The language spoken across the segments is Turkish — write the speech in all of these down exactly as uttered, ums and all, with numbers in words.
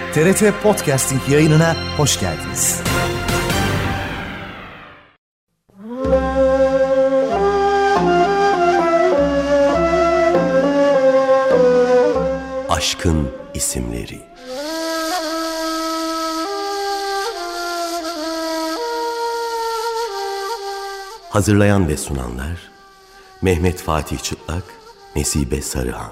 T R T Podcasting yayınına hoş geldiniz. Aşkın isimleri. Hazırlayan ve sunanlar Mehmet Fatih Çıtlak, Nesibe Sarıhan.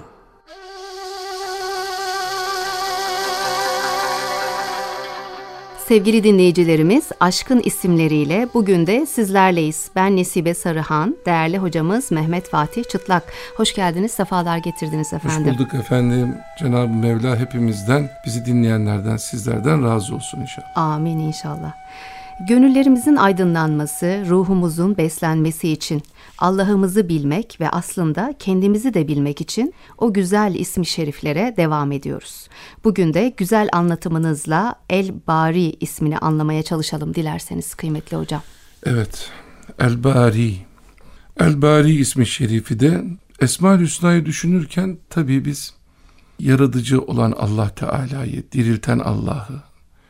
Sevgili dinleyicilerimiz, Aşkın isimleriyle bugün de sizlerleyiz. Ben Nesibe Sarıhan, değerli hocamız Mehmet Fatih Çıtlak. Hoş geldiniz, sefalar getirdiniz efendim. Hoş bulduk efendim. Cenab-ı Mevla hepimizden, bizi dinleyenlerden, sizlerden razı olsun inşallah. Amin inşallah. Gönüllerimizin aydınlanması, ruhumuzun beslenmesi için, Allah'ımızı bilmek ve aslında kendimizi de bilmek için o güzel ismi şeriflere devam ediyoruz. Bugün de güzel anlatımınızla El-Bari ismini anlamaya çalışalım dilerseniz kıymetli hocam. Evet, El-Bari. El-Bari ismi şerifi de Esma-ül Hüsna'yı düşünürken tabii biz yaratıcı olan Allah Teala'yı, dirilten Allah'ı,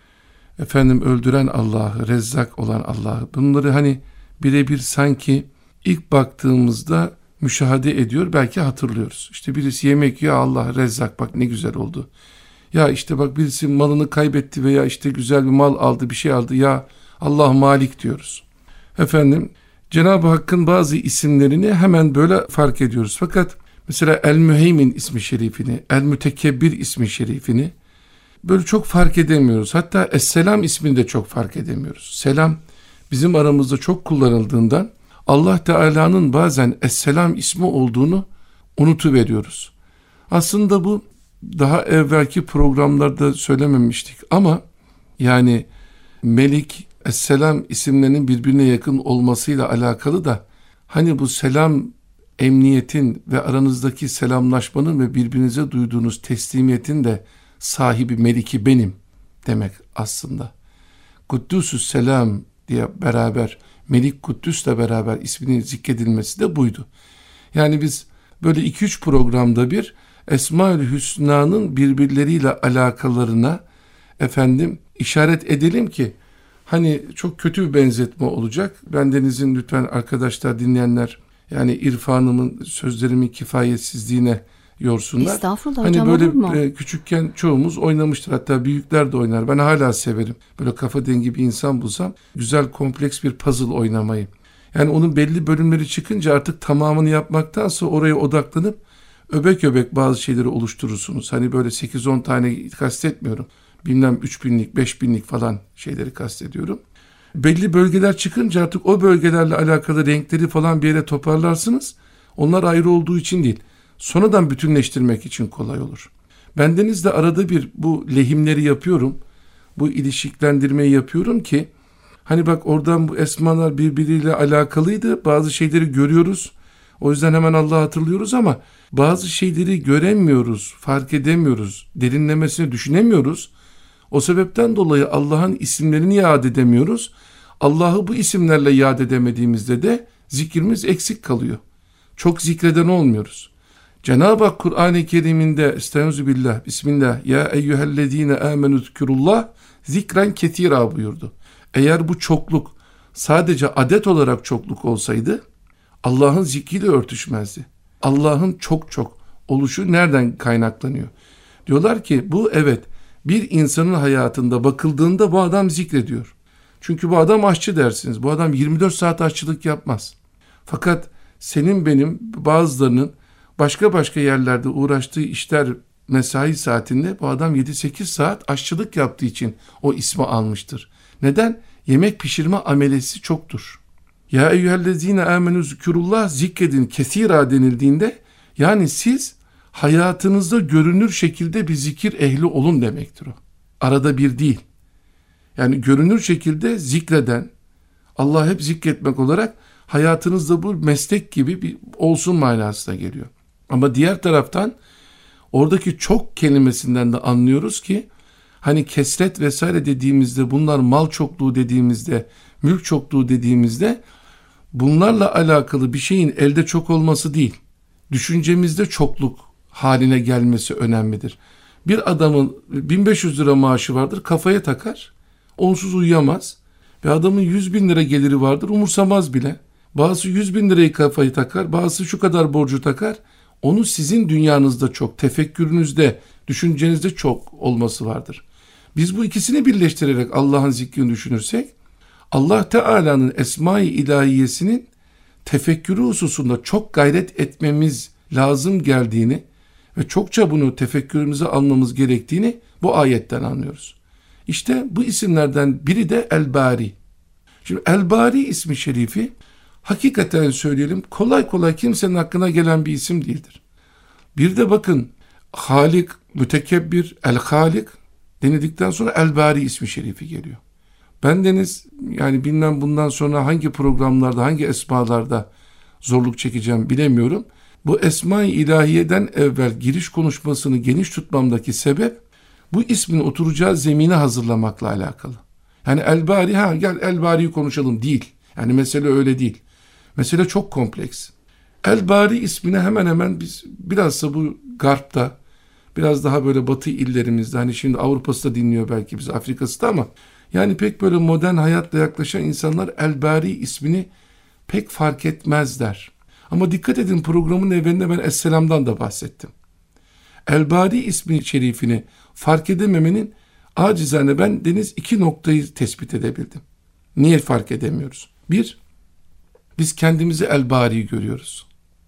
efendim öldüren Allah'ı, Rezzak olan Allah'ı, bunları hani birebir sanki ilk baktığımızda müşahede ediyor, belki hatırlıyoruz. İşte birisi yemek yiyor, Allah Rezzak, bak ne güzel oldu. Ya işte bak birisi malını kaybetti veya işte güzel bir mal aldı, bir şey aldı, ya Allah Malik diyoruz. Efendim Cenab-ı Hakk'ın bazı isimlerini hemen böyle fark ediyoruz. Fakat mesela El-Müheymin ismi şerifini, El-Mütekebbir ismi şerifini böyle çok fark edemiyoruz. Hatta Es-Selam ismini de çok fark edemiyoruz. Selam bizim aramızda çok kullanıldığından Allah Teala'nın bazen Es-Selam ismi olduğunu unutuveriyoruz. Aslında bu daha evvelki programlarda söylememiştik ama yani Melik, Es-Selam isimlerinin birbirine yakın olmasıyla alakalı da hani bu selam, emniyetin ve aranızdaki selamlaşmanın ve birbirinize duyduğunuz teslimiyetin de sahibi Meliki benim demek aslında. Kuddüsü Selam diye beraber Melik Kuddüs'le beraber isminin zikredilmesi de buydu. Yani biz böyle iki üç programda bir Esma-ül Hüsna'nın birbirleriyle alakalarına efendim işaret edelim ki hani çok kötü bir benzetme olacak. Bendenizin lütfen arkadaşlar, dinleyenler yani irfanımın, sözlerimin kifayetsizliğine yorsunlar. Estağfurullah hani hocam, böyle olur mu? e, küçükken çoğumuz oynamıştır, hatta büyükler de oynar. Ben hala severim. Böyle kafa dengi bir insan bulsam güzel kompleks bir puzzle oynamayı. Yani onun belli bölümleri çıkınca artık tamamını yapmaktansa oraya odaklanıp öbek öbek bazı şeyleri oluşturursunuz. Hani böyle sekiz on tane kastetmiyorum. Bilmem üç binlik, beş binlik falan şeyleri kastediyorum. Belli bölgeler çıkınca artık o bölgelerle alakalı renkleri falan bir yere toparlarsınız. Onlar ayrı olduğu için değil, sonradan bütünleştirmek için kolay olur. Bendeniz de arada bir bu lehimleri yapıyorum. Bu ilişkilendirmeyi yapıyorum ki hani bak oradan bu esmalar birbiriyle alakalıydı. Bazı şeyleri görüyoruz. O yüzden hemen Allah'ı hatırlıyoruz ama bazı şeyleri göremiyoruz, fark edemiyoruz, derinlemesine düşünemiyoruz. O sebepten dolayı Allah'ın isimlerini yad edemiyoruz. Allah'ı bu isimlerle yad edemediğimizde de zikrimiz eksik kalıyor. Çok zikreden olmuyoruz. Cenab-ı Hak Kur'an-ı Kerim'inde Estağfirullah, Bismillah, ya eyyühellezine amenü zkurullah zikren ketira buyurdu. Eğer bu çokluk sadece adet olarak çokluk olsaydı Allah'ın zikriyle örtüşmezdi. Allah'ın çok çok oluşu nereden kaynaklanıyor? Diyorlar ki bu evet bir insanın hayatında bakıldığında bu adam zikrediyor. Çünkü bu adam aşçı dersiniz. Bu adam yirmi dört saat aşçılık yapmaz. Fakat senin benim bazılarının başka başka yerlerde uğraştığı işler mesai saatinde bu adam yedi sekiz saat aşçılık yaptığı için o ismi almıştır. Neden? Yemek pişirme amelesi çoktur. Ya eyyühellezine amenü zikürullah zikredin kesira denildiğinde yani siz hayatınızda görünür şekilde bir zikir ehli olun demektir o. Arada bir değil. Yani görünür şekilde zikreden, Allah'ı hep zikretmek olarak hayatınızda bu meslek gibi bir olsun manasına geliyor. Ama diğer taraftan oradaki çok kelimesinden de anlıyoruz ki hani kesret vesaire dediğimizde, bunlar mal çokluğu dediğimizde, mülk çokluğu dediğimizde bunlarla alakalı bir şeyin elde çok olması değil, düşüncemizde çokluk haline gelmesi önemlidir. Bir adamın bin beş yüz lira maaşı vardır, kafaya takar, onsuz uyuyamaz. Ve adamın yüz bin lira geliri vardır, umursamaz bile. Bazısı yüz bin lirayı kafayı takar, bazısı şu kadar borcu takar. Onu sizin dünyanızda çok, tefekkürünüzde, düşüncenizde çok olması vardır. Biz bu ikisini birleştirerek Allah'ın zikrini düşünürsek, Allah Teala'nın Esma-i İlahiyesinin tefekkürü hususunda çok gayret etmemiz lazım geldiğini ve çokça bunu tefekkürümüze almamız gerektiğini bu ayetten anlıyoruz. İşte bu isimlerden biri de El-Bari. Şimdi El-Bari ismi şerifi hakikaten söyleyelim kolay kolay kimsenin aklına gelen bir isim değildir. Bir de bakın Halik, Mütekebbir, El-Halik denildikten sonra El-Bari ismi şerifi geliyor. Bendeniz yani bilmem bundan sonra hangi programlarda, hangi esmalarda zorluk çekeceğim bilemiyorum. Bu Esma-i İlahiye'den evvel giriş konuşmasını geniş tutmamdaki sebep bu ismin oturacağı zemini hazırlamakla alakalı. Yani El-Bari, ha gel El-Bari'yi konuşalım değil. Yani mesele öyle değil. Mesele çok kompleks. El-Bari ismini hemen hemen biz bilhassa bu Garp'ta, biraz daha böyle batı illerimizde, hani şimdi Avrupa'sı da dinliyor belki biz, Afrika'sı da, ama yani pek böyle modern hayatla yaklaşan insanlar El-Bari ismini pek fark etmezler. Ama dikkat edin, programın evvelinde ben Esselam'dan da bahsettim. El-Bari ismi şerifini fark edememenin acizane ben deniz iki noktayı tespit edebildim. Niye fark edemiyoruz? Bir, biz kendimizi El-Bari'yi görüyoruz.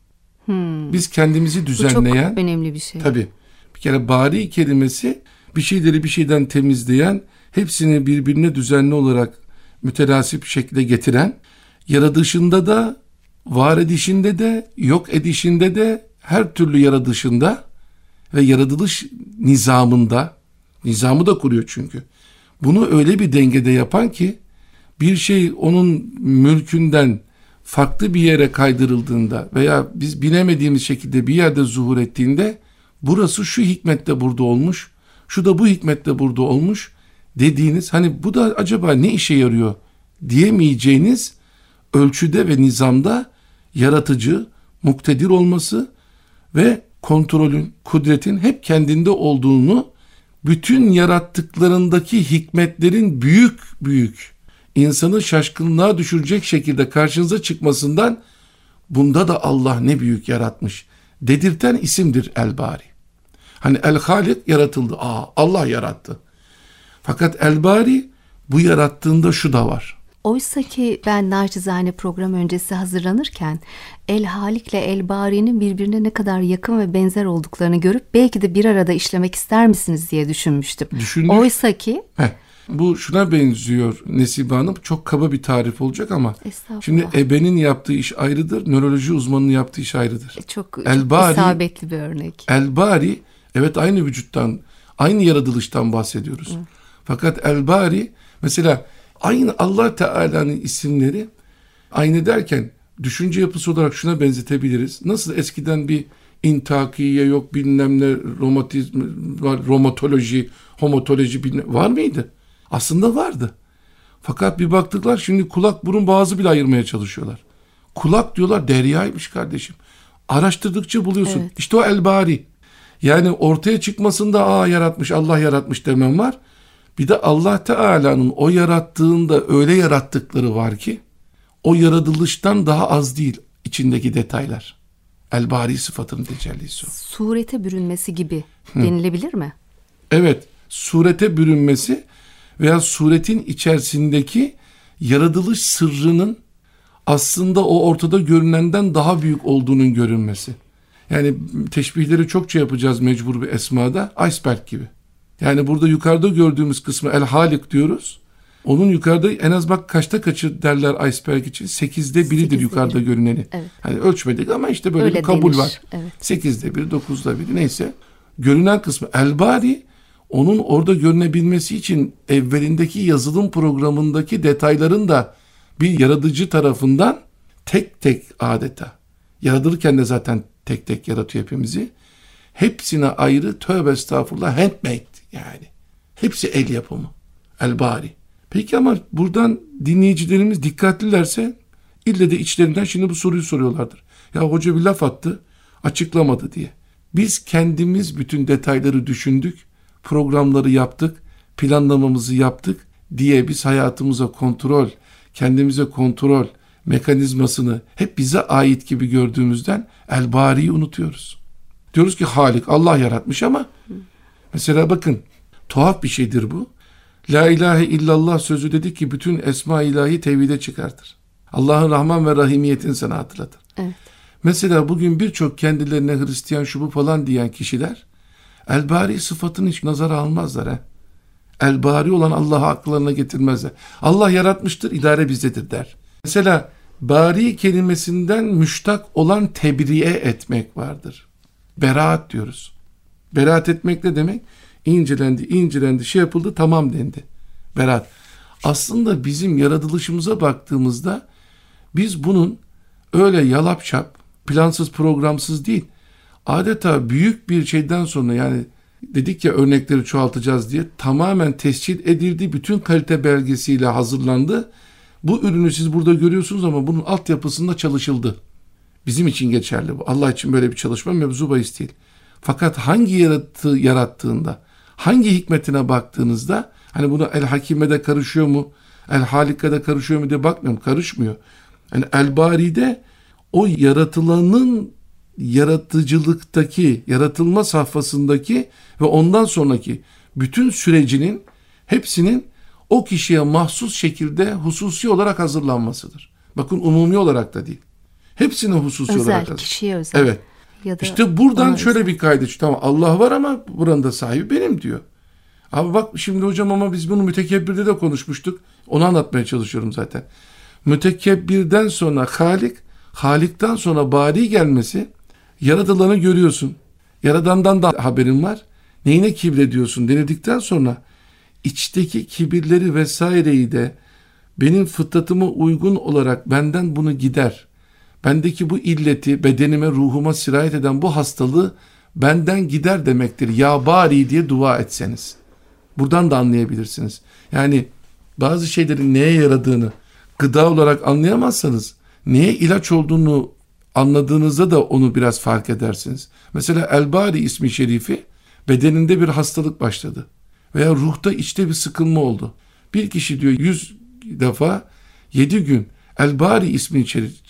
Hmm. Biz kendimizi düzenleyen. Bu çok önemli bir şey. Tabii. Bir kere bari kelimesi bir şeyleri bir şeyden temizleyen, hepsini birbirine düzenli olarak mütenasip şekilde getiren, yaratışında da, var edişinde de, yok edişinde de, her türlü yaratışında ve yaratılış nizamında, nizamı da kuruyor çünkü. Bunu öyle bir dengede yapan ki, bir şey onun mülkünden farklı bir yere kaydırıldığında veya biz bilemediğimiz şekilde bir yerde zuhur ettiğinde, burası şu hikmetle burada olmuş, şu da bu hikmetle burada olmuş dediğiniz, hani bu da acaba ne işe yarıyor diyemeyeceğiniz ölçüde ve nizamda yaratıcı, muktedir olması ve kontrolün, kudretin hep kendinde olduğunu, bütün yarattıklarındaki hikmetlerin büyük büyük, insanı şaşkınlığa düşürecek şekilde karşınıza çıkmasından, bunda da Allah ne büyük yaratmış dedirten isimdir El-Bari. Hani El-Halik yaratıldı, aa Allah yarattı. Fakat El-Bari, bu yarattığında şu da var. Oysa ki ben naçizane program öncesi hazırlanırken El-Halik ile El-Bari'nin birbirine ne kadar yakın ve benzer olduklarını görüp belki de bir arada işlemek ister misiniz diye düşünmüştüm. Düşündük. Oysa ki... Heh, bu şuna benziyor Nesibe Hanım, çok kaba bir tarif olacak ama şimdi ebenin yaptığı iş ayrıdır, nöroloji uzmanının yaptığı iş ayrıdır. E çok, El-Bari, çok isabetli bir örnek. El-Bari, evet aynı vücuttan, aynı yaratılıştan bahsediyoruz. Hı. Fakat El-Bari, mesela aynı Allah Teala'nın isimleri, aynı derken düşünce yapısı olarak şuna benzetebiliriz. Nasıl eskiden bir intakiye yok, bilmem ne, romatizm var, romatoloji, homotoloji bilmem, var mıydı? Aslında vardı. Fakat bir baktıklar şimdi kulak, burun, boğazı bile ayırmaya çalışıyorlar. Kulak diyorlar deryaymış kardeşim. Araştırdıkça buluyorsun. Evet. İşte o El-Bari. Yani ortaya çıkmasında aa yaratmış, Allah yaratmış demem var. Bir de Allah Teala'nın o yarattığında öyle yarattıkları var ki, o yaratılıştan daha az değil içindeki detaylar. El-Bari sıfatının tecellisi o. Surete bürünmesi gibi Hı. denilebilir mi? Evet, surete bürünmesi veya suretin içerisindeki yaratılış sırrının aslında o ortada görünenden daha büyük olduğunun görünmesi. Yani teşbihleri çokça yapacağız mecbur bir esmada, iceberg gibi. Yani burada yukarıda gördüğümüz kısmı El-Halik diyoruz. Onun yukarıda en az bak kaçta kaçı derler iceberg için? Sekizde biridir Sekizde yukarıda biri. görüneni. Evet. Hani ölçmedik ama işte böyle Öyle bir kabul denir. var. Evet. Sekizde biri, dokuzda biri, neyse. Görünen kısmı El-Bari, onun orada görünebilmesi için evvelindeki yazılım programındaki detayların da bir yaratıcı tarafından tek tek adeta. Yaratırken de zaten tek tek yaratıyor hepimizi. Hepsine ayrı, tövbe estağfurullah, handmade yani. Hepsi el yapımı. El-Bari. Peki ama buradan dinleyicilerimiz dikkatlilerse ille de içlerinden şimdi bu soruyu soruyorlardır. Ya hoca bir laf attı, açıklamadı diye. Biz kendimiz bütün detayları düşündük programları yaptık, planlamamızı yaptık diye biz hayatımıza kontrol, kendimize kontrol mekanizmasını hep bize ait gibi gördüğümüzden El-Bari'yi unutuyoruz. Diyoruz ki Halik, Allah yaratmış ama mesela bakın tuhaf bir şeydir bu. La ilahe illallah sözü dedik ki bütün esma ilahi tevhide çıkartır. Allah'ın Rahman ve Rahimiyetini sana hatırlatır. Evet. Mesela bugün birçok kendilerine Hristiyan şu bu falan diyen kişiler El-Bari sıfatını hiç nazara almazlar. He? El-Bari olan Allah'ı akıllarına getirmezler. Allah yaratmıştır, idare bizdedir der. Mesela Bari kelimesinden müştak olan tebriye etmek vardır. Beraat diyoruz. Beraat etmek ne demek? İncelendi, incelendi, şey yapıldı, tamam dendi. Beraat. Aslında bizim yaratılışımıza baktığımızda biz bunun öyle yalapşap, plansız, programsız değil, adeta büyük bir şeyden sonra, yani dedik ya örnekleri çoğaltacağız diye, tamamen tescil edildi, bütün kalite belgesiyle hazırlandı. Bu ürünü siz burada görüyorsunuz ama bunun altyapısında çalışıldı. Bizim için geçerli bu. Allah için böyle bir çalışma mevzu bahis değil. Fakat hangi yarattığı, yarattığında, hangi hikmetine baktığınızda, hani buna El Hakime'de karışıyor mu, El Halik'e karışıyor mu diye bakmıyorum, karışmıyor. Yani El-Bari'de o yaratılanın yaratıcılıktaki, yaratılma safhasındaki ve ondan sonraki bütün sürecinin hepsinin o kişiye mahsus şekilde hususi olarak hazırlanmasıdır. Bakın umumi olarak da değil. Hepsine hususi özel, olarak hazır. Kişiye özel. Evet. Ya da İşte buradan şöyle özel bir kaydı. Tamam, Allah var ama buranın da sahibi benim diyor. Abi bak şimdi hocam, ama biz bunu mütekebbirde de konuşmuştuk. Onu anlatmaya çalışıyorum zaten. Mütekebbirden sonra Halik, Halik'ten sonra Bari gelmesi, yaratılanı görüyorsun. Yaradandan da haberin var. Neyine kibrediyorsun denildikten sonra içteki kibirleri vesaireyi de benim fıtratıma uygun olarak benden bunu gider. Bendeki bu illeti bedenime, ruhuma sirayet eden bu hastalığı benden gider demektir. Ya Bari diye dua etseniz. Buradan da anlayabilirsiniz. Yani bazı şeylerin neye yaradığını gıda olarak anlayamazsanız neye ilaç olduğunu anladığınızda da onu biraz fark edersiniz. Mesela El-Bari ismi şerifi, bedeninde bir hastalık başladı. Veya ruhta içte bir sıkılma oldu. Bir kişi diyor yüz defa yedi gün El-Bari ismini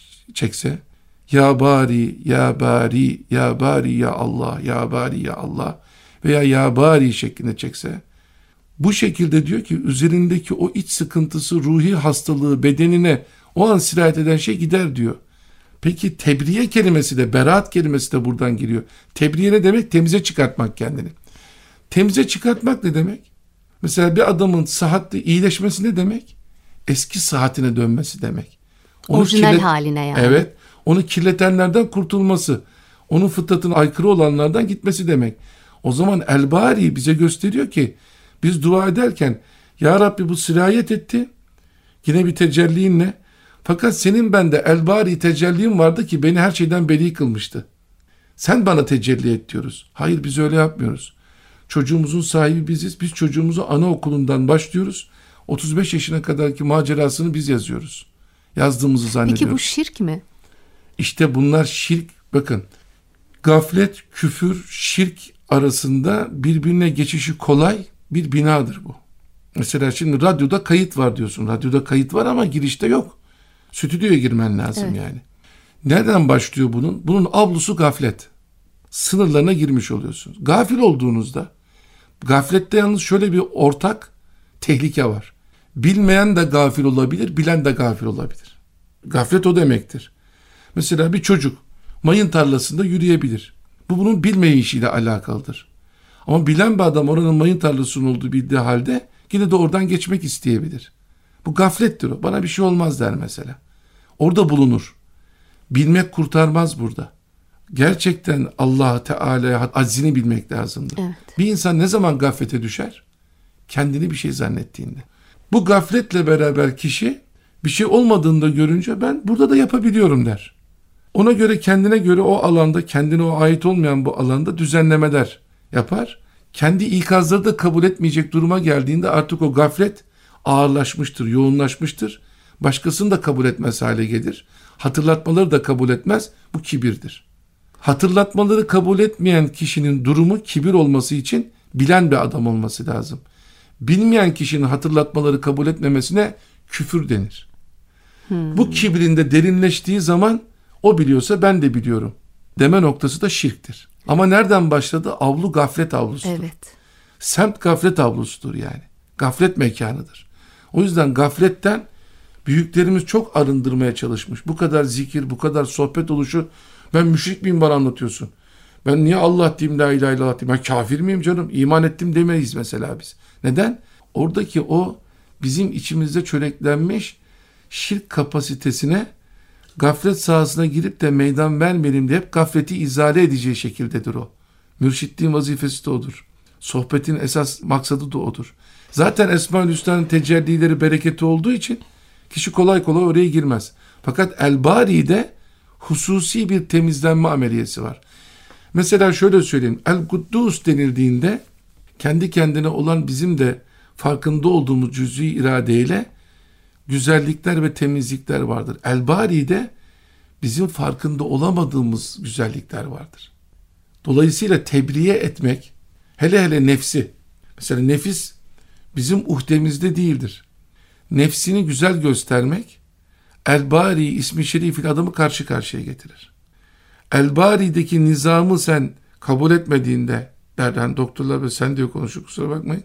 çekse, Ya Bari, Ya Bari, Ya Bari, Ya Allah, Ya Bari, Ya Allah veya Ya Bari şeklinde çekse, bu şekilde diyor ki üzerindeki o iç sıkıntısı, ruhi hastalığı bedenine o an sirayet eden şey gider diyor. Peki tebriye kelimesi de, beraat kelimesi de buradan giriyor. Tebriye ne demek? Temize çıkartmak kendini. Temize çıkartmak ne demek? Mesela bir adamın sıhhatli iyileşmesi ne demek? Eski sıhhatine dönmesi demek. Onu orijinal kirlet- haline yani. Evet. Onu kirletenlerden kurtulması, onun fıtratına aykırı olanlardan gitmesi demek. O zaman El-Bari bize gösteriyor ki biz dua ederken Ya Rabbi bu sirayet etti, yine bir tecellinle, fakat senin bende El-Bari tecellin vardı ki beni her şeyden beri kılmıştı. Sen bana tecelli et diyoruz. Hayır, biz öyle yapmıyoruz. Çocuğumuzun sahibi biziz. Biz çocuğumuzu anaokulundan başlıyoruz. otuz beş yaşına kadarki macerasını biz yazıyoruz. Yazdığımızı zannediyoruz. Peki bu şirk mi? İşte bunlar şirk. Bakın, gaflet, küfür, şirk arasında birbirine geçişi kolay bir binadır bu. Mesela şimdi radyoda kayıt var diyorsun. Radyoda kayıt var ama girişte yok. Stüdyoya girmen lazım evet. yani. Nereden başlıyor bunun? Bunun avlusu gaflet. Sınırlarına girmiş oluyorsunuz. Gafil olduğunuzda, gaflette yalnız şöyle bir ortak tehlike var. Bilmeyen de gafil olabilir, bilen de gafil olabilir. Gaflet o demektir. Mesela bir çocuk mayın tarlasında yürüyebilir. Bu bunun bilmeyişiyle alakalıdır. Ama bilen bir adam oranın mayın tarlasının olduğu bildiği halde yine de oradan geçmek isteyebilir. Bu gaflettir o. Bana bir şey olmaz der mesela. Orada bulunur. Bilmek kurtarmaz burada. Gerçekten Allah Teala'ya aczini bilmek lazımdır. Evet. Bir insan ne zaman gaflete düşer? Kendini bir şey zannettiğinde. Bu gafletle beraber kişi bir şey olmadığında görünce ben burada da yapabiliyorum der. Ona göre, kendine göre o alanda, kendine o ait olmayan bu alanda düzenlemeler yapar. Kendi ikazları da kabul etmeyecek duruma geldiğinde artık o gaflet ağırlaşmıştır, yoğunlaşmıştır. Başkasını da kabul etmez hale gelir. Hatırlatmaları da kabul etmez. Bu kibirdir. Hatırlatmaları kabul etmeyen kişinin durumu kibir olması için bilen bir adam olması lazım. Bilmeyen kişinin hatırlatmaları kabul etmemesine küfür denir. Hmm. Bu kibrinde derinleştiği zaman o biliyorsa ben de biliyorum deme noktası da şirktir. Ama nereden başladı? Avlu gaflet avlusudur. Evet. Semt gaflet avlusudur yani. Gaflet mekanıdır. O yüzden gafletten büyüklerimiz çok arındırmaya çalışmış. Bu kadar zikir, bu kadar sohbet oluşu, ben müşrik miyim bana anlatıyorsun? Ben niye Allah diyeyim, la ilahe illallah diyeyim? Ben kafir miyim canım? İman ettim demeyiz mesela biz. Neden? Oradaki o bizim içimizde çöreklenmiş şirk kapasitesine, gaflet sahasına girip de meydan vermeyelim diye hep gafleti izale edeceği şekildedir o. Mürşitliğin vazifesi de odur. Sohbetin esas maksadı da odur. Zaten Esma-ül Hüsna'nın tecellileri, bereketi olduğu için kişi kolay kolay oraya girmez. Fakat El-Bari'de hususi bir temizlenme ameliyesi var. Mesela şöyle söyleyeyim. El-Kuddus denildiğinde kendi kendine olan bizim de farkında olduğumuz cüz'i iradeyle güzellikler ve temizlikler vardır. El-Bari'de bizim farkında olamadığımız güzellikler vardır. Dolayısıyla tebriye etmek, hele hele nefsi, mesela nefis bizim uhdemizde değildir. Nefsini güzel göstermek, El-Bari ismi şerifin adamı karşı karşıya getirir. El-Bari'deki nizamı sen kabul etmediğinde, derden doktorlar ve sen diyor konuşuyor, kusura bakmayın.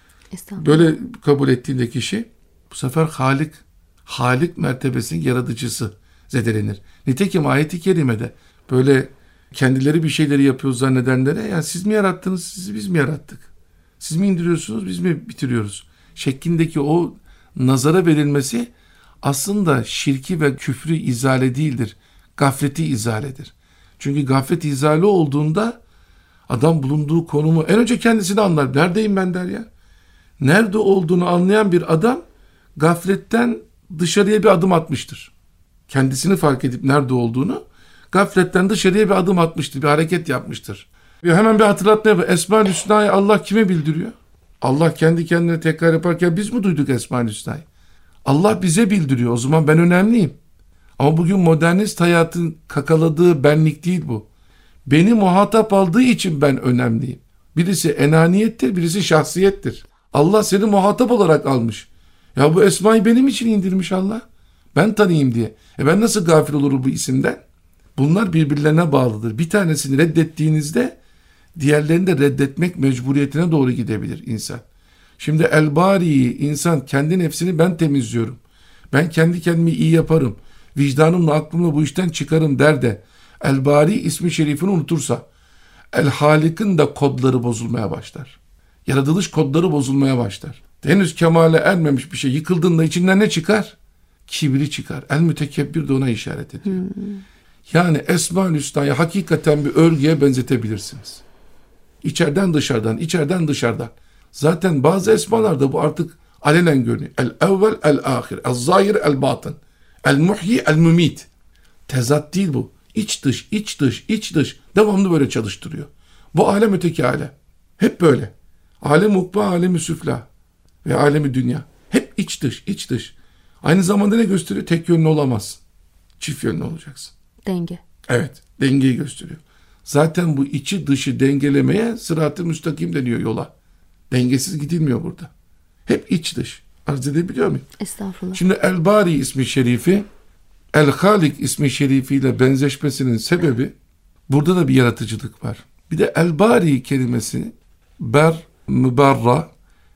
Böyle kabul ettiğinde kişi, bu sefer Halik, Halik mertebesinin yaratıcısı zedelenir. Nitekim ayet-i kerimede böyle kendileri bir şeyleri yapıyor zannedenlere, yani siz mi yarattınız, sizi biz mi yarattık? Siz mi indiriyorsunuz, biz mi bitiriyoruz? Şeklindeki o nazara verilmesi aslında şirki ve küfrü izale değildir. Gafleti izaledir. Çünkü gaflet izale olduğunda adam bulunduğu konumu en önce kendisini anlar. Neredeyim ben der ya. Nerede olduğunu anlayan bir adam gafletten dışarıya bir adım atmıştır. Kendisini fark edip nerede olduğunu, gafletten dışarıya bir adım atmıştır, bir hareket yapmıştır. Ve hemen bir hatırlatma yapıyor. Esma-ül Hüsna'yı Allah kime bildiriyor? Allah kendi kendine tekrar yaparken biz mi duyduk Esma-ül Hüsna'yı? Allah bize bildiriyor. O zaman ben önemliyim. Ama bugün modernist hayatın kakaladığı benlik değil bu. Beni muhatap aldığı için ben önemliyim. Birisi enaniyettir, birisi şahsiyettir. Allah seni muhatap olarak almış. Ya bu Esma'yı benim için indirmiş Allah. Ben tanıyayım diye. E ben nasıl gafil olurum bu isimden? Bunlar birbirlerine bağlıdır. Bir tanesini reddettiğinizde diğerlerini de reddetmek mecburiyetine doğru gidebilir insan. Şimdi El-Bari'yi insan kendi nefsini ben temizliyorum. Ben kendi kendimi iyi yaparım. Vicdanımla aklımla bu işten çıkarım der de El-Bari ismi şerifini unutursa El-Halik'in de kodları bozulmaya başlar. Yaratılış kodları bozulmaya başlar. Henüz kemale ermemiş bir şey yıkıldığında içinden ne çıkar? Kibri çıkar. El-Mütekebbir de ona işaret ediyor. Hmm. Yani Esma-ül Hüsna'yı hakikaten bir örgüye benzetebilirsiniz. İçeriden dışarıdan, içeriden dışarıdan. Zaten bazı esmalarda bu artık alenen görünüyor. El-evvel, el-ahir, el-zahir, el-batın, el-muhyi, el-mümit. Tezat değil bu. İç dış, iç dış, iç dış. Devamlı böyle çalıştırıyor. Bu alem öteki alem. Hep böyle. Alem ukba, alemi süfla ve alemi dünya. Hep iç dış, iç dış. Aynı zamanda ne gösteriyor? Tek yönlü olamazsın. Çift yönlü olacaksın. Denge. Evet, dengeyi gösteriyor. Zaten bu içi dışı dengelemeye sırat-ı müstakim deniyor yola. Dengesiz gidilmiyor burada. Hep iç dış. Arz edebiliyor muyum? Estağfurullah. Şimdi El-Bari ismi şerifi, El-Halik ismi şerifiyle benzeşmesinin sebebi, burada da bir yaratıcılık var. Bir de El-Bari kelimesi, ber, müberra,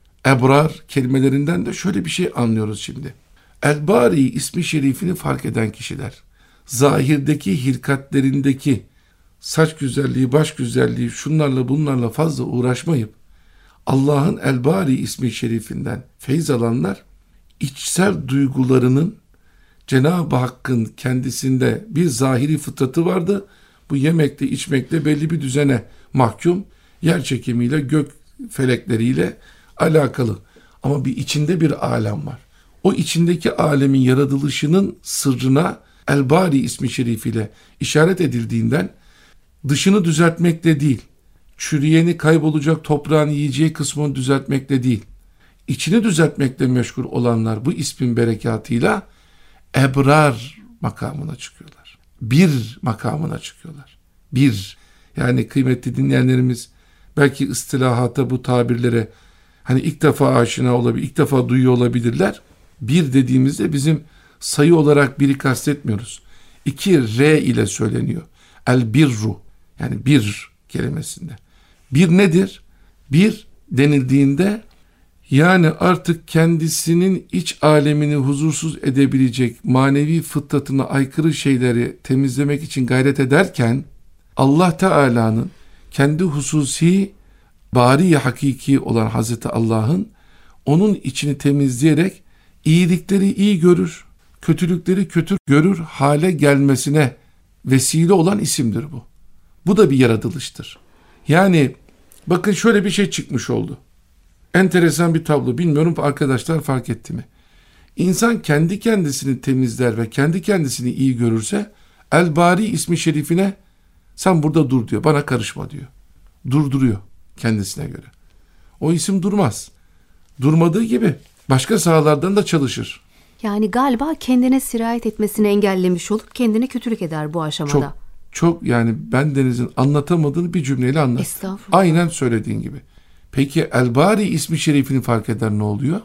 ebrar kelimelerinden de şöyle bir şey anlıyoruz şimdi. El-Bari ismi şerifini fark eden kişiler, zahirdeki hilkatlerindeki saç güzelliği, baş güzelliği, şunlarla bunlarla fazla uğraşmayıp Allah'ın El-Bari ismi şerifinden feyz alanlar, içsel duygularının Cenab-ı Hakk'ın kendisinde bir zahiri fıtratı vardı. Bu yemekle içmekle belli bir düzene mahkum, yer çekimiyle, gök felekleriyle alakalı. Ama bir içinde bir alem var. O içindeki alemin yaratılışının sırrına El-Bari ismi şerifiyle işaret edildiğinden dışını düzeltmekle değil, çürüyeni kaybolacak toprağın yiyeceği kısmını düzeltmekle değil, içini düzeltmekle meşgul olanlar bu ismin berekatıyla ebrar makamına çıkıyorlar. Bir makamına çıkıyorlar. Bir, yani kıymetli dinleyenlerimiz, belki istilahata, bu tabirlere hani ilk defa aşina olabilir, ilk defa duyuyor olabilirler. Bir dediğimizde bizim sayı olarak biri kastetmiyoruz. İki R ile söyleniyor. El birru, yani bir kelimesinde. Bir nedir? Bir denildiğinde yani artık kendisinin iç alemini huzursuz edebilecek, manevi fıtratına aykırı şeyleri temizlemek için gayret ederken Allah Teala'nın kendi hususi bari hakiki olan Hazreti Allah'ın onun içini temizleyerek iyilikleri iyi görür, kötülükleri kötü görür hale gelmesine vesile olan isimdir bu. Bu da bir yaratılıştır. Yani bakın şöyle bir şey çıkmış oldu. Enteresan bir tablo. Bilmiyorum arkadaşlar fark etti mi? İnsan kendi kendisini temizler ve kendi kendisini iyi görürse El-Bari ismi şerifine sen burada dur diyor. Bana karışma diyor. Durduruyor kendisine göre. O isim durmaz. Durmadığı gibi başka sahalardan da çalışır. Yani galiba kendine sirayet etmesini engellemiş olup kendine kötülük eder bu aşamada. Çok, çok yani bendenizin anlatamadığını bir cümleyle anlat. Estağfurullah. Aynen söylediğin gibi. Peki El-Bari ismi şerifini fark eder ne oluyor?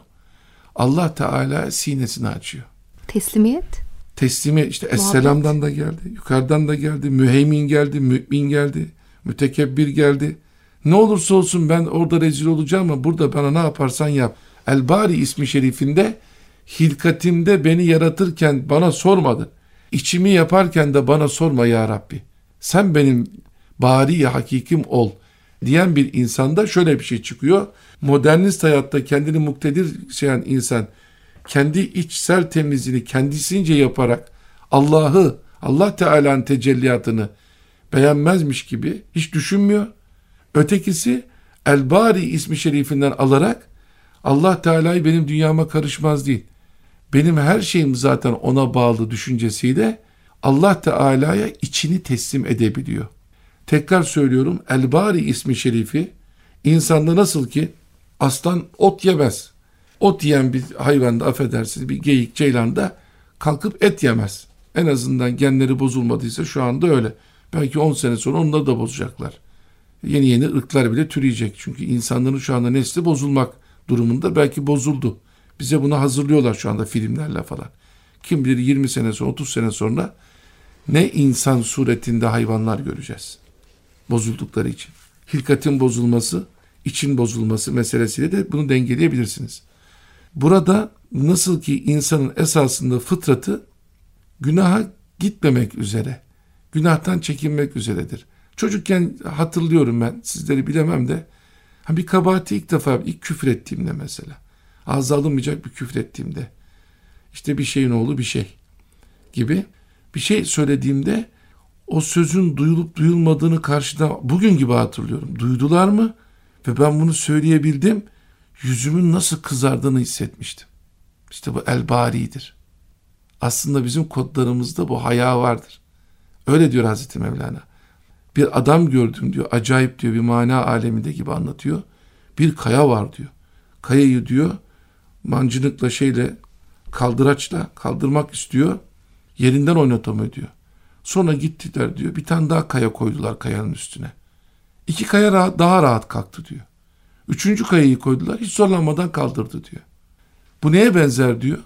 Allah Teala sinesini açıyor. Teslimiyet. Teslimiyet işte Esselam'dan da geldi, yukarıdan da geldi, Müheymin geldi, Mü'min geldi, Mütekebbir geldi. Ne olursa olsun ben orada rezil olacağım ama burada bana ne yaparsan yap. El-Bari ismi şerifinde hilkatimde beni yaratırken bana sormadın. İçimi yaparken de bana sorma ya Rabbi. Sen benim bari hakikim ol diyen bir insanda şöyle bir şey çıkıyor. Modernist hayatta kendini muktedir sayan insan kendi içsel temizliğini kendisince yaparak Allah'ı, Allah Teala'nın tecelliyatını beğenmezmiş gibi hiç düşünmüyor. Ötekisi El-Bari ismi şerifinden alarak Allah Teala'yı benim dünyama karışmaz değil. Benim her şeyim zaten ona bağlı düşüncesiyle Allah Teala'ya içini teslim edebiliyor. Tekrar söylüyorum, El-Bari ismi şerifi insanda nasıl ki aslan ot yemez. Ot yiyen bir hayvanda, affedersiniz, bir geyik, ceylan da kalkıp et yemez. En azından genleri bozulmadıysa şu anda öyle. Belki on sene sonra onları da bozacaklar. Yeni yeni ırklar bile türeyecek. Çünkü insanların şu anda nesli bozulmak durumunda, belki bozuldu. Bize bunu hazırlıyorlar şu anda filmlerle falan. Kim bilir yirmi sene sonra, otuz sene sonra ne insan suretinde hayvanlar göreceğiz. Bozuldukları için. Hilkatin bozulması, için bozulması meselesiyle de bunu dengeleyebilirsiniz. Burada nasıl ki insanın esasında fıtratı günaha gitmemek üzere, günahtan çekinmek üzeredir. Çocukken hatırlıyorum ben, sizleri bilemem de, bir kabahati ilk defa, ilk küfür ettiğimde mesela, ağza alınmayacak bir küfür ettiğimde, işte bir şeyin oğlu bir şey gibi bir şey söylediğimde, o sözün duyulup duyulmadığını karşıdan bugün gibi hatırlıyorum. Duydular mı? Ve ben bunu söyleyebildim. Yüzümün nasıl kızardığını hissetmiştim. İşte bu El-Bari'dir. Aslında bizim kodlarımızda bu haya vardır. Öyle diyor Hazreti Mevlana. Bir adam gördüm diyor. Acayip diyor, bir mana aleminde gibi anlatıyor. Bir kaya var diyor. Kayayı diyor mancınıkla şeyle, kaldıraçla kaldırmak istiyor. Yerinden oynatamıyor diyor. Sonra gittiler diyor. Bir tane daha kaya koydular kayanın üstüne. İki kaya rahat, daha rahat kalktı diyor. Üçüncü kayayı koydular. Hiç zorlanmadan kaldırdı diyor. Bu neye benzer diyor?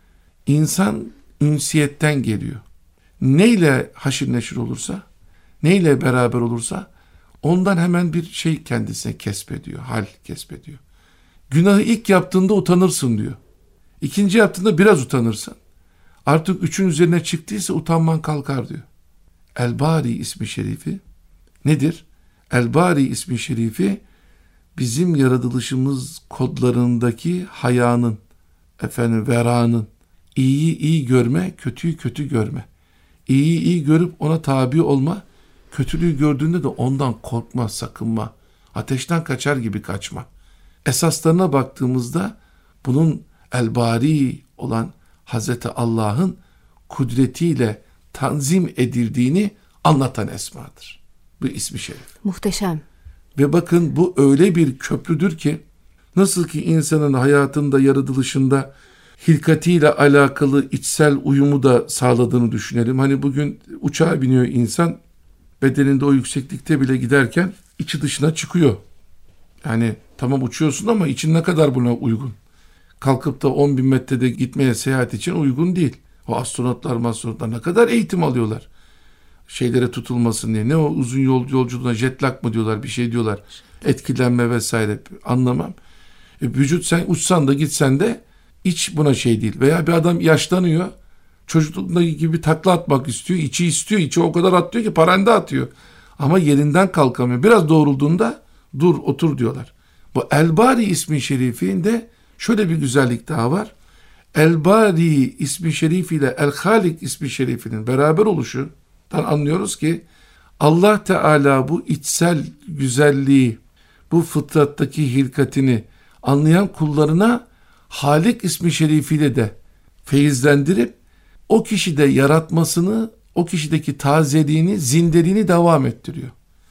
İnsan ünsiyetten geliyor. Neyle haşir neşir olursa, neyle beraber olursa ondan hemen bir şey kendisine kesbediyor. Hal kesbediyor. Günahı ilk yaptığında utanırsın diyor. İkinci yaptığında biraz utanırsın. Artık üçün üzerine çıktıysa utanman kalkar diyor. El-Bari ismi şerifi nedir? El-Bari ismi şerifi bizim yaratılışımız kodlarındaki hayanın, efendim veranın, iyiyi iyi görme, kötüyü kötü görme. İyiyi iyi görüp ona tabi olma, kötülüğü gördüğünde de ondan korkma, sakınma. Ateşten kaçar gibi kaçma. Esaslarına baktığımızda bunun El-Bari olan Hazreti Allah'ın kudretiyle tanzim edildiğini anlatan esmadır. Bu ismi şerif. Muhteşem. Ve bakın bu öyle bir köprüdür ki, nasıl ki insanın hayatında, yaratılışında hilkatiyle alakalı içsel uyumu da sağladığını düşünelim. Hani bugün uçağa biniyor insan, bedeninde o yükseklikte bile giderken içi dışına çıkıyor. Yani tamam uçuyorsun ama için ne kadar buna uygun? Kalkıp da on bin metrede gitmeye, seyahat için uygun değil. O astronotlar, astronotlar ne kadar eğitim alıyorlar. Şeylere tutulmasın diye. Ne o uzun yol yolculuğuna jet lag mı diyorlar, bir şey diyorlar. Etkilenme vesaire, anlamam. E, vücut sen uçsan da gitsen de iç buna şey değil. Veya bir adam yaşlanıyor. Çocukluğundaki gibi takla atmak istiyor. İçi istiyor. İçi o kadar atlıyor ki paranda atıyor. Ama yerinden kalkamıyor. Biraz doğrulduğunda dur otur diyorlar. Bu El-Bari ismi şerifinde şöyle bir güzellik daha var. El-Bari ismi şerifiyle El-Halik ismi şerifinin beraber oluşundan anlıyoruz ki Allah Teala bu içsel güzelliği, bu fıtrattaki hilkatini anlayan kullarına Halik ismi şerifiyle de feyizlendirip o kişide yaratmasını, o kişideki tazeliğini, zindeliğini devam ettiriyor.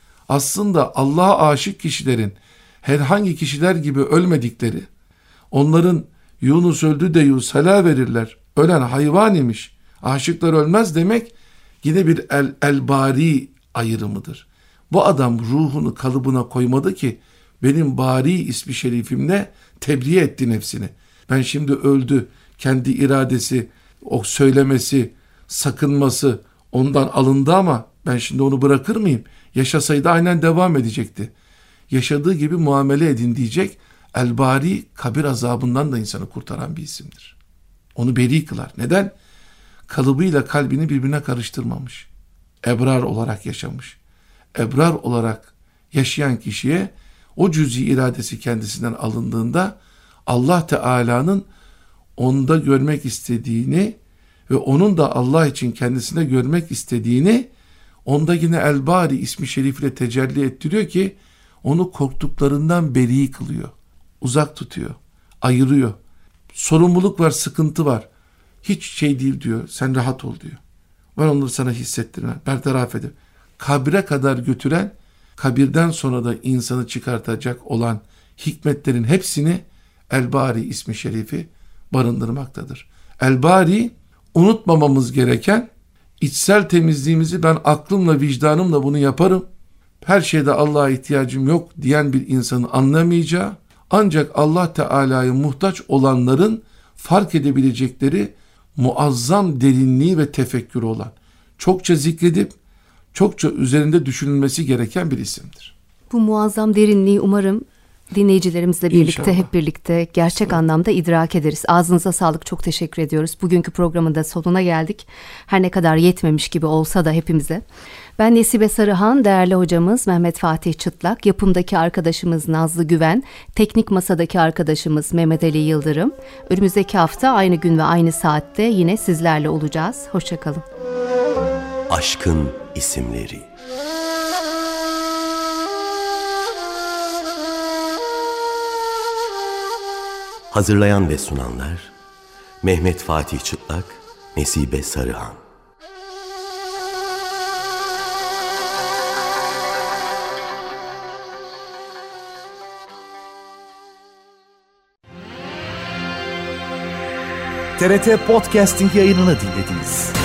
Aslında Allah'a aşık kişilerin herhangi kişiler gibi ölmedikleri, onların Yunus öldü de Yunus hala verirler, ölen hayvan imiş, aşıklar ölmez demek yine bir el, el-bari ayrımıdır. Bu adam ruhunu kalıbına koymadı ki benim bari ismi şerifimle tebliğ etti nefsini. Ben şimdi öldü, kendi iradesi, o söylemesi, sakınması ondan alındı ama ben şimdi onu bırakır mıyım? Yaşasaydı aynen devam edecekti. Yaşadığı gibi muamele edin diyecek. El-Bari kabir azabından da insanı kurtaran bir isimdir. Onu beri kılar. Neden? Kalıbıyla kalbini birbirine karıştırmamış. Ebrar olarak yaşamış. Ebrar olarak yaşayan kişiye o cüz'i iradesi kendisinden alındığında Allah Teala'nın onda görmek istediğini ve onun da Allah için kendisine görmek istediğini onda yine El-Bari ismi şerifle tecelli ettiriyor ki onu korktuklarından beri kılıyor. Uzak tutuyor, ayırıyor. Sorumluluk var, sıkıntı var. Hiç şey değil diyor, sen rahat ol diyor. Ben onları sana hissettirmem, bertaraf edip kabre kadar götüren, kabirden sonra da insanı çıkartacak olan hikmetlerin hepsini El-Bari ismi şerifi barındırmaktadır. El-Bari unutmamamız gereken içsel temizliğimizi ben aklımla vicdanımla bunu yaparım. Her şeyde Allah'a ihtiyacım yok diyen bir insanın anlamayacağı, ancak Allah Teala'ya muhtaç olanların fark edebilecekleri muazzam derinliği ve tefekkürü olan, çokça zikredip çokça üzerinde düşünülmesi gereken bir isimdir. Bu muazzam derinliği umarım dinleyicilerimizle birlikte İnşallah. hep birlikte gerçek anlamda idrak ederiz. Ağzınıza sağlık, çok teşekkür ediyoruz. Bugünkü programın da sonuna geldik. Her ne kadar yetmemiş gibi olsa da hepimize. Ben Nesibe Sarıhan, değerli hocamız Mehmet Fatih Çıtlak, yapımdaki arkadaşımız Nazlı Güven, teknik masadaki arkadaşımız Mehmet Ali Yıldırım. Önümüzdeki hafta aynı gün ve aynı saatte yine sizlerle olacağız. Hoşça kalın. Aşkın isimleri. Hazırlayan ve sunanlar Mehmet Fatih Çıtlak, Nesibe Sarıhan. T R T Podcasting yayınını dinlediniz.